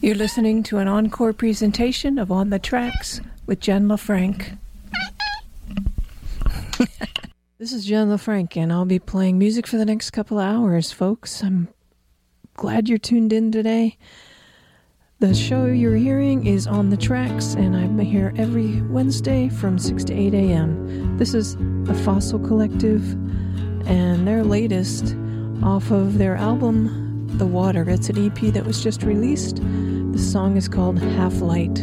You're listening to an encore presentation of On the Tracks with Jen LaFranc. This is Jen LaFranc, and I'll be playing music for the next couple of hours, folks. I'm glad you're tuned in today. The show you're hearing is On the Tracks, and I'm here every Wednesday from 6 to 8 a.m. This is the Fossil Collective, and their latest off of their album, The Water. It's an EP that was just released. The song is called Half Light.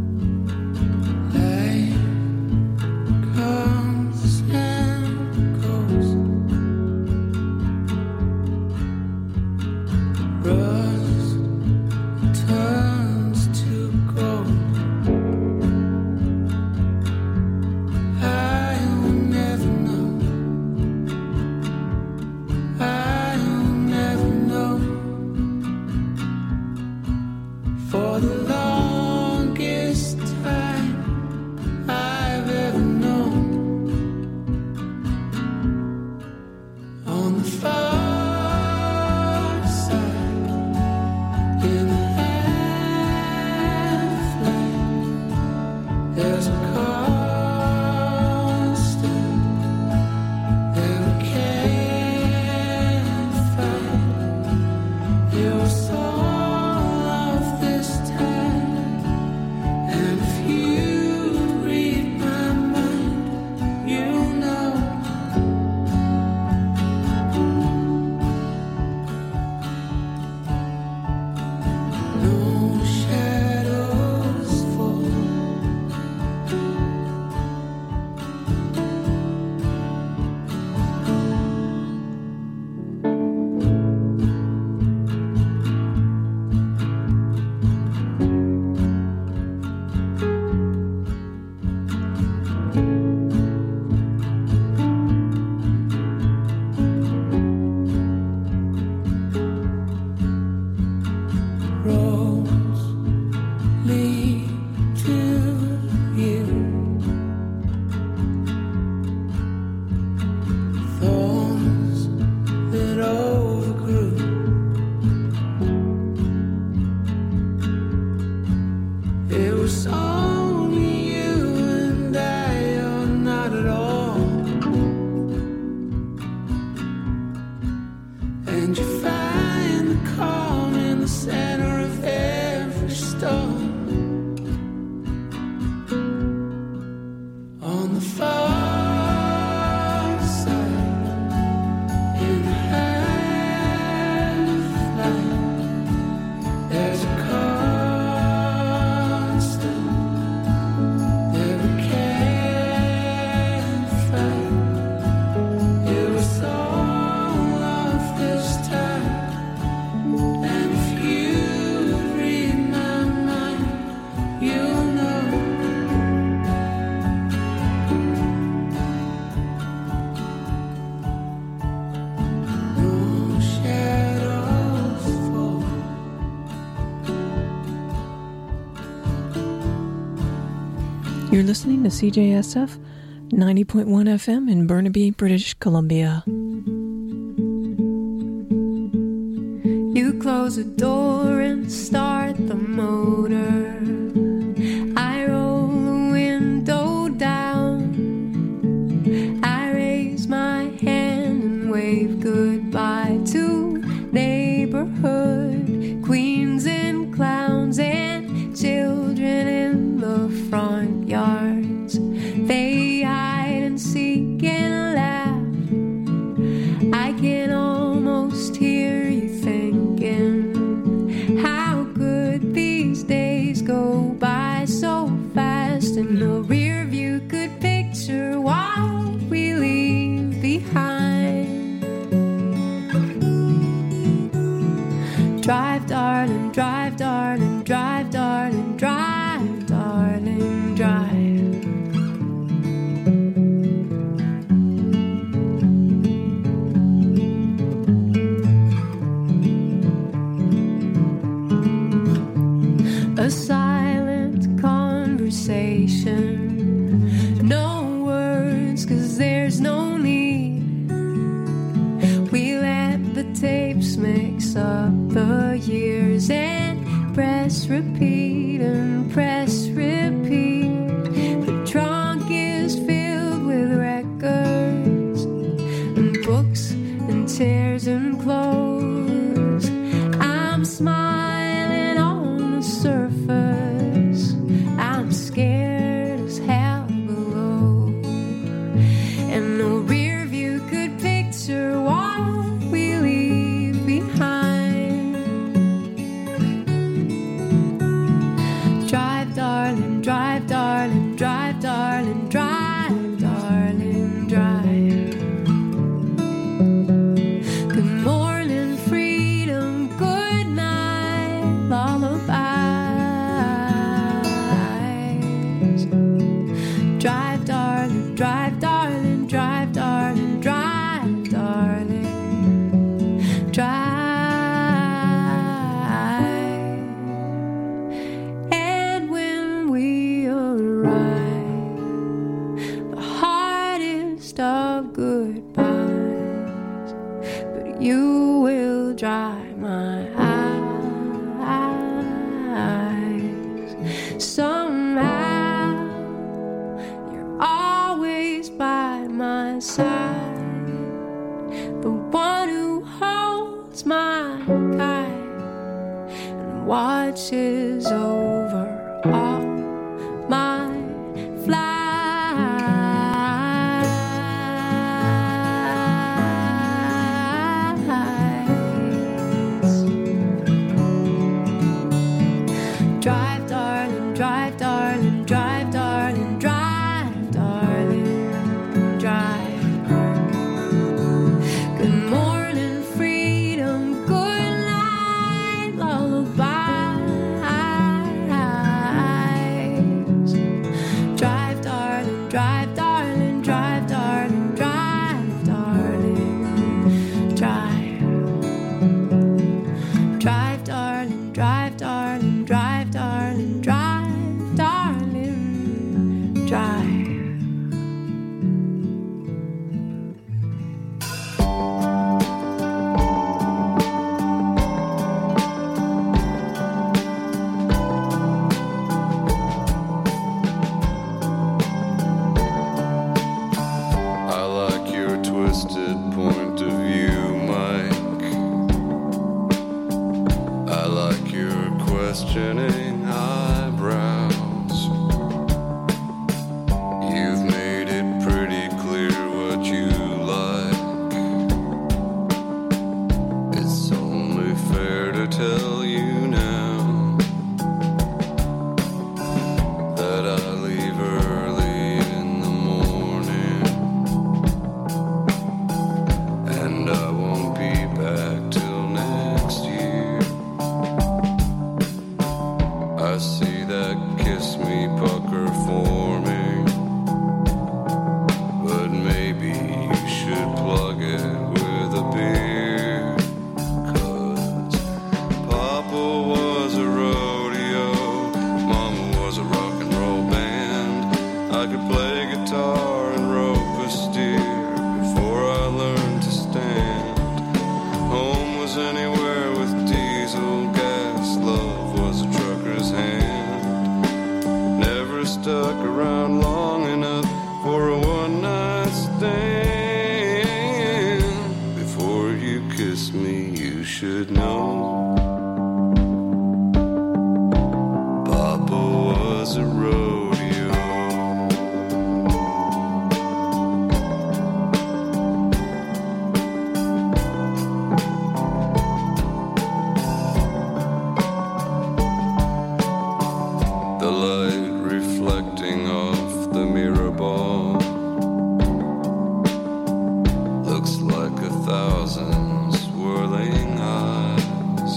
You're listening to CJSF 90.1 FM in Burnaby, British Columbia. You close the door and start the motor. I roll the window down. I raise my hand and wave goodbye to neighborhood queens and clowns and children in the front yards. They hide and seek and laugh. I can almost hear you thinking how good these days go by so fast. And the rear view could picture what we leave behind. Drive, darling, drive, darling, drive, darling, drive, darling, drive. A silent conversation, no words, 'cause there's no need. We let the tapes mix up the years and press press repeat and press repeat. The trunk is filled with records and books and chairs and clothes. I'm smiling on the surface. I'm scared as hell below. And no rear view could picture what we leave behind. Drive, darling, drive, darling, drive, darling, drive, darling, drive. Good morning, freedom, good night, lullabies. Drive, darling, drive, darling, drive, darling, drive, darling, drive. And when we arrive, the hardest of goodbyes, but you will dry my eyes. Somehow you're always by my side, the one who holds my kite and watches over all my flights. Drive, darling, drive, darling, drive, darling, drive, darling, drive. Good morning, freedom, good night, lullabies. Drive, darling, drive, darling, drive, darling, drive, darling, drive. Drive, darling, drive, darling, drive, darling, drive, darling, drive. I like your twisted point of view, Mike. I like your questioning eyebrows. You've made it pretty clear what you like. It's only fair to tell you now that I leave early in the morning, and I won't be back till next year. I see that kiss me pucker forming, but maybe you should plug it with a beer. 'Cause Papa was a rodeo, Mama was a rock and roll band. I could play guitar and rope a steer before I learned to stand. Home was anywhere with diesel gas. Love was a trucker's hand. Never stuck around long enough for a one-night stand. Before you kiss me, you should know Papa was a rodeo. The light reflecting off the mirror ball looks like 1,000 swirling eyes.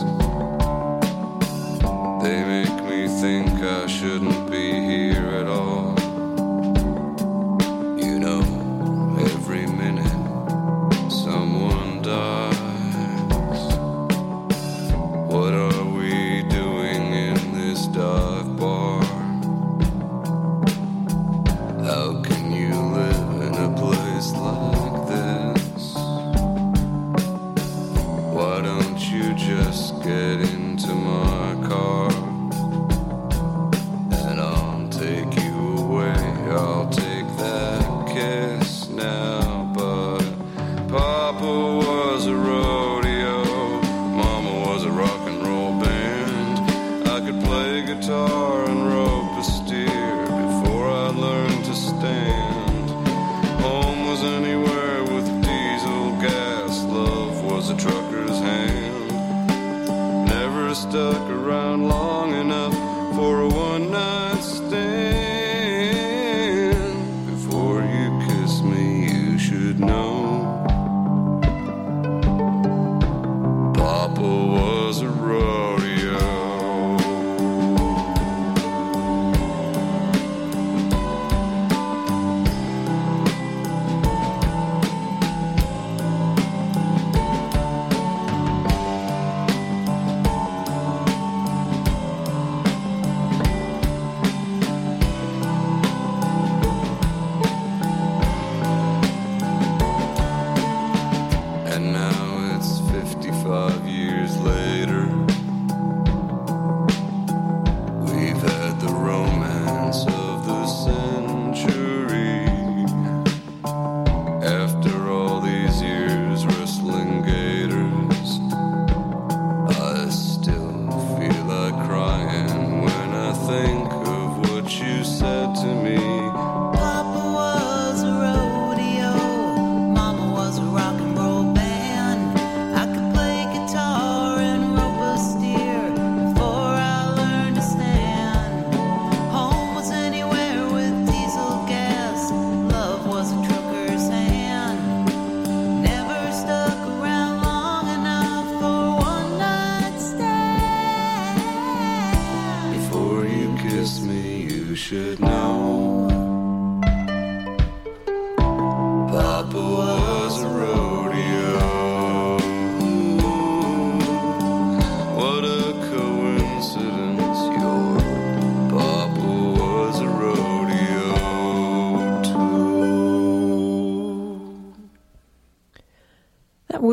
They make me think I shouldn't be here at all. You know, every minute someone dies. What are we doing in this dive bar? How can you live in a place like this? Why don't you just get into my car?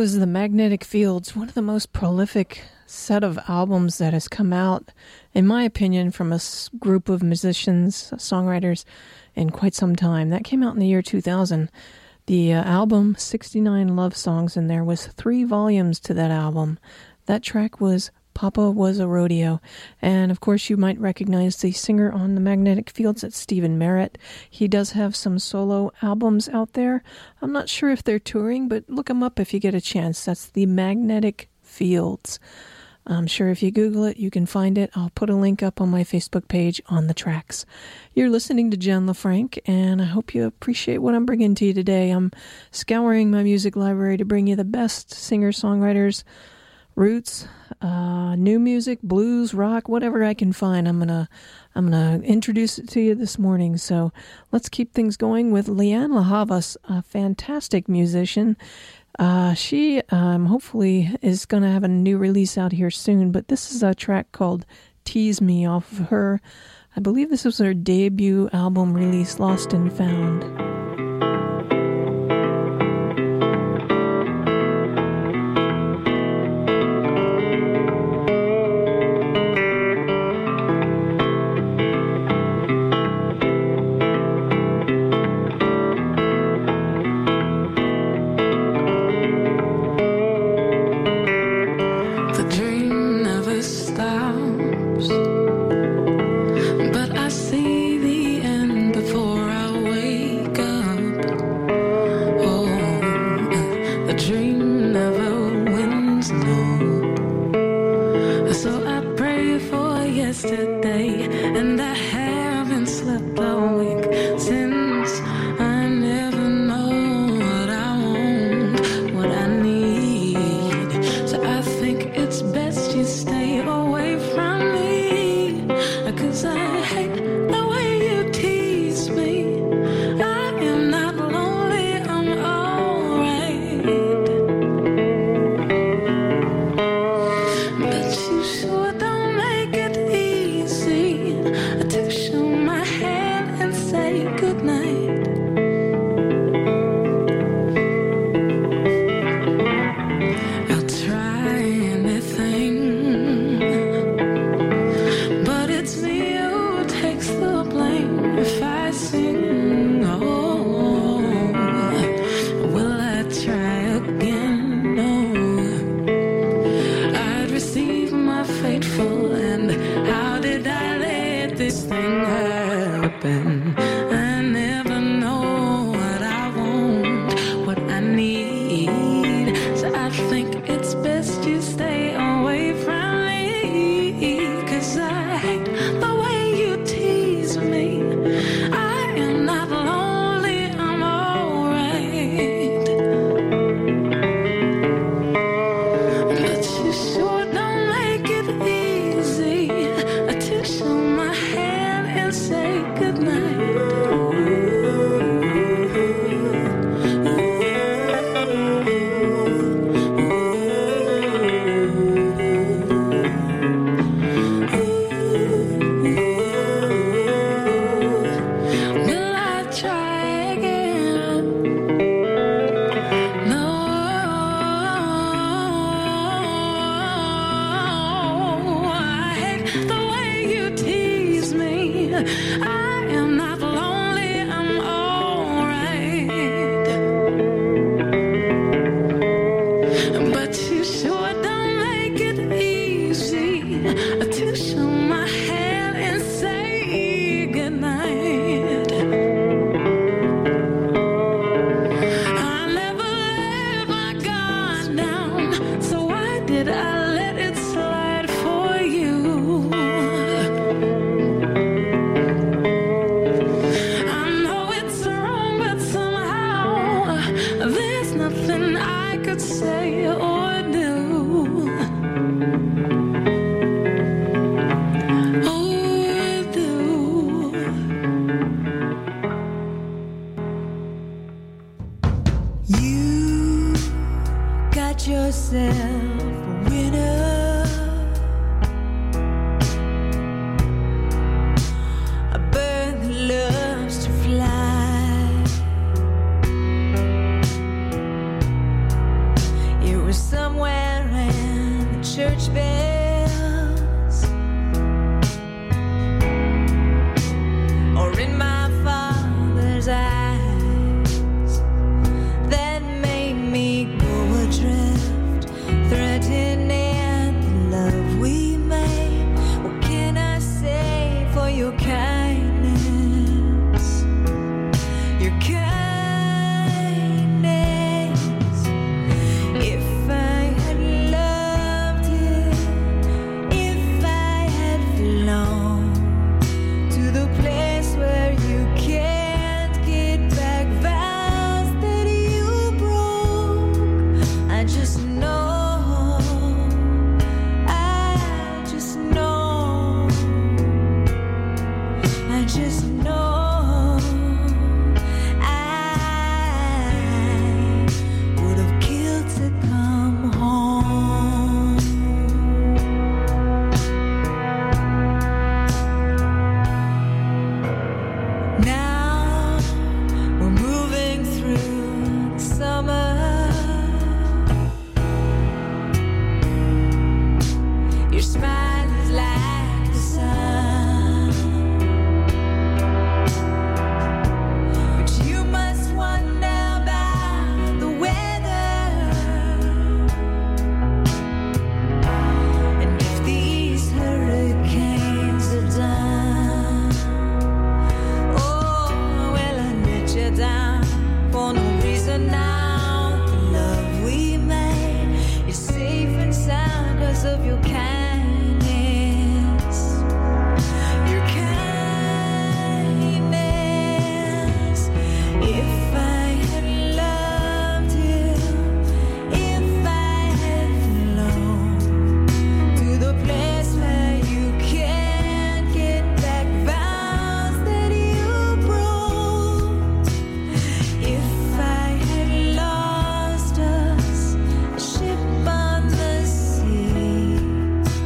was The Magnetic Fields, one of the most prolific set of albums that has come out, in my opinion, from a group of musicians, songwriters, in quite some time. That came out in the year 2000. The album, 69 love songs, and there was 3 volumes to that album. That track was Papa Was a Rodeo. And of course you might recognize the singer on The Magnetic Fields. That's Stephen Merritt. He does have some solo albums out there. I'm not sure if they're touring, but look them up if you get a chance. That's The Magnetic Fields. I'm sure if you Google it, you can find it. I'll put a link up on my Facebook page on the tracks. You're listening to Jen LaFranc, and I hope you appreciate what I'm bringing to you today. I'm scouring my music library to bring you the best singer-songwriters, roots, new music, blues, rock, whatever I can find. I'm gonna introduce it to you this morning. So let's keep things going with Lianne La Havas, a fantastic musician. She hopefully is going to have a new release out here soon, but this is a track called Tease Me off of her. I believe this was her debut album release, Lost and Found. Say goodnight. church bells, or in my father's eyes that made me go adrift, threatening the love we made. What can I say for your kindness? Your kindness. If I had loved him, if I had flown to the place where you can't get back vows that you broke, I just know, I just know, I just know I would have killed to come home. Now we're moving through the summer. Your smile is like the sun, but you must wonder about the weather, and if these hurricanes are done. Oh, well, I let you down for no reason now. The love we made is safe and sound 'cause of your kindness. Your kindness. If I had loved him, if I had flown to the place where you can't get back vows that you broke, if I had lost us, a ship on the sea,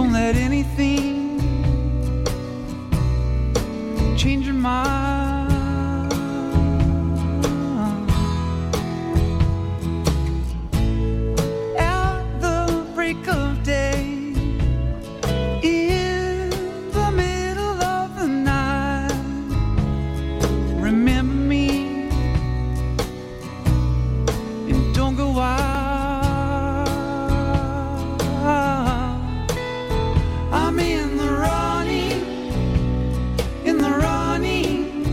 Don't let anything change your mind. At the break of day, in the middle of the night, remember me and don't go out. I'm in the running, in the running.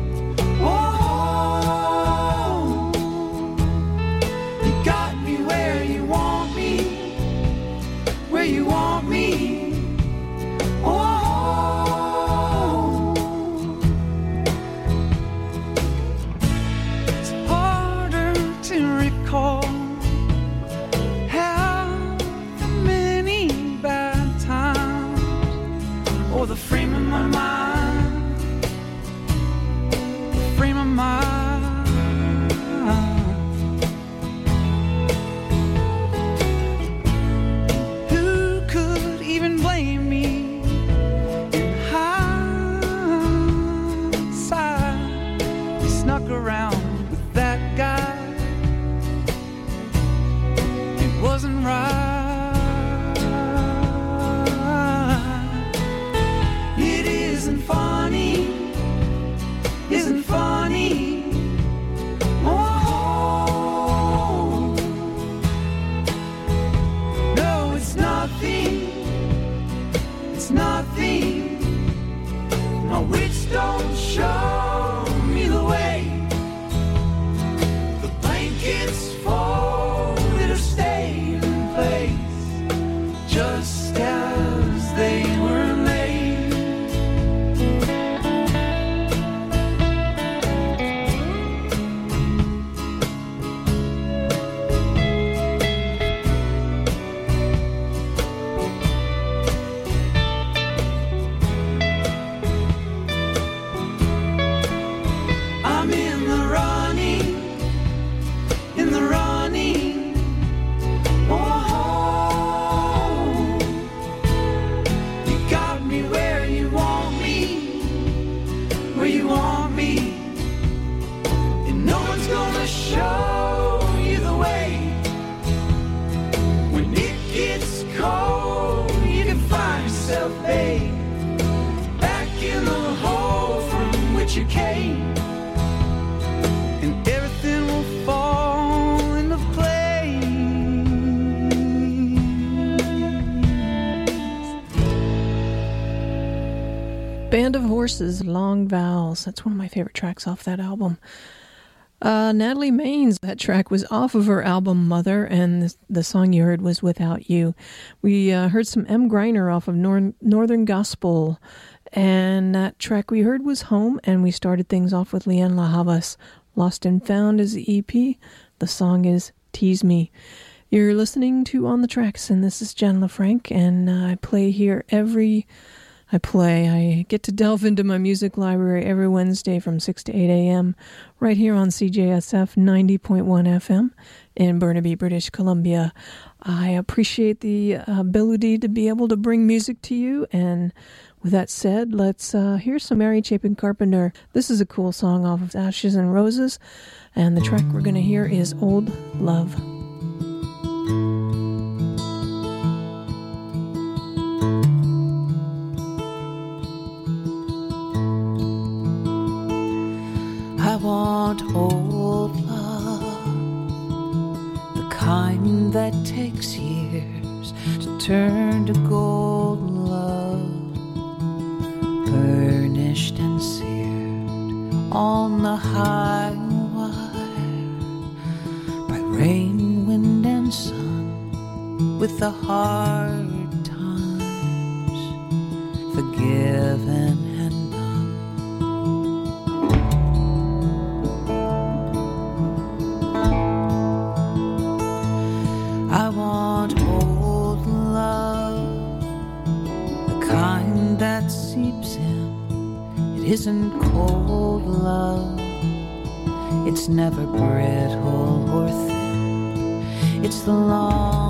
Oh, you got me where you want me, where you want me. Oh, it's harder to recall how the many bad times, or the frame of my mind, the frame of my who could even blame me in hindsight? You snuck around with that guy. It wasn't right. It isn't funny, isn't funny. Oh, no, it's nothing, it's nothing. My wits don't show me the way. The blankets folded or stayed in place, just as they were made. I'm in the running, in the running. Oh, you got me where you want me, where you want me. And no one's gonna show you the way. When it gets cold, you can find yourself, babe, back in the hole from which you came. And everything will fall into place. Band of Horses, Long Vowels. That's one of my favorite tracks off that album. Natalie Maines, that track was off of her album Mother, and the song you heard was Without You. We heard some M. Greiner off of Northern Gospel, and that track we heard was Home, and we started things off with Leanne La Havas. Lost and Found is the EP. The song is Tease Me. You're listening to On the Tracks, and this is Jen LaFranc, and I play here I get to delve into my music library every Wednesday from 6 to 8 a.m. right here on CJSF 90.1 FM in Burnaby, British Columbia. I appreciate the ability to be able to bring music to you, and with that said, let's hear some Mary Chapin Carpenter. This is a cool song off of Ashes and Roses, and the track we're going to hear is Old Love. I want old love, the kind that takes years to turn to gold love, burnished and seared on the high wire by rain, wind, and sun, with the hard times forgiven and done. I want old love, the kind that seeps in. It isn't cold love, it's never brittle or thin. It's the long